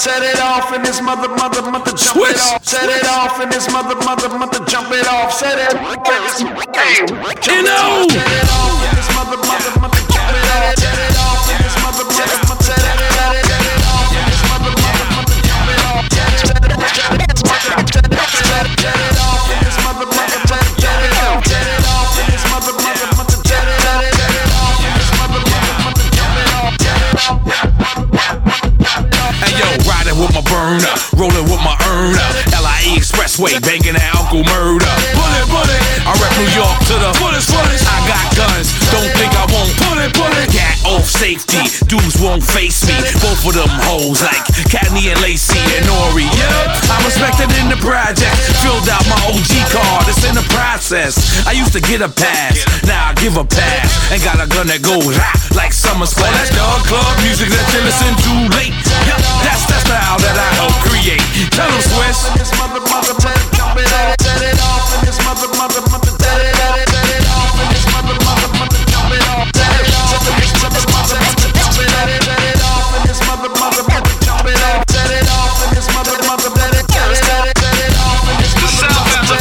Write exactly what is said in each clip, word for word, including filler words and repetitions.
Set it off in this mother, mother, mother, jump Switch. it off. Set it off in this mother, mother, mother, jump it off. Set it, hey, You know. Set it off in this mother, mother, mother, jump it off. Set it off in this mother, mother, mother, set it off. Set it off in this mother, mother, mother, jump it off. Set it off in this mother, mother, set it off. Set it off in this mother, mother, mother, set it off. Set it off in this mother, mother, mother, jump it off. Set it off. Hey yo, riding with my burner, rolling with my earner. L I E Expressway, banging that Uncle Murder. Bullet, bullet, I rep New York to the fullest, fullest. I got guns, don't think I won't pull it, pull it. Gat off safety, dudes won't face me. Both of them hoes like Katney and Lacey and Nori. Yeah, I'm respected in the project. Filled out my O G card, it's in the process. I used to get a pass, now I give a pass. And got a gun that goes ah, like summer splash. Oh, that's dog club music that you listen to late. Yeah, that's the style that I help create. Tell them Swiss. This mother, mother, mother, jump it off. Set it off in this mother, mother, mother, set it off. Set it off in this mother, mother, mother, jump it off. Set it off in this mother, mother, mother, jump it off. Set it off in this mother, mother, mother, jump it off. Set it off in this mother, mother, let it go. Set it, set it off in this mother, mother,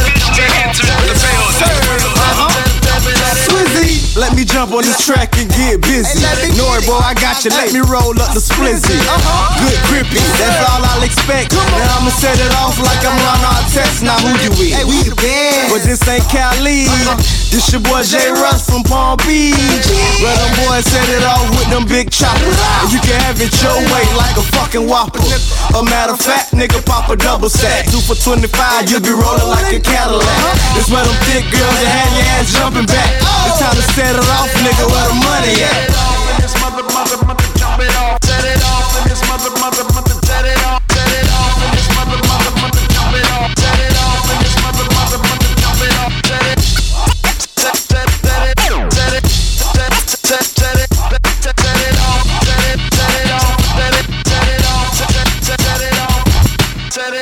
Swizzy, let me jump on this track and get busy. Nori, boy, I got you. Let me roll up the splizzy. Good grippy, that's all I'll expect. Now I'ma set it off like I'm on our test. Now who you with? We the band, but this ain't Cali. This your boy J. Russ from Palm Beach. Where them boys set it off with them big choppers. And you can have it your way like a fucking whopper. A matter of fact, nigga, pop a double stack. Two for twenty-five, you be rolling like a Cadillac. This where them thick girls that had your ass jumping back. It's time to set it off, nigga, where the money at? this mother, mother, mother, jump it off. Set it off in this mother, mother, mother, set it off.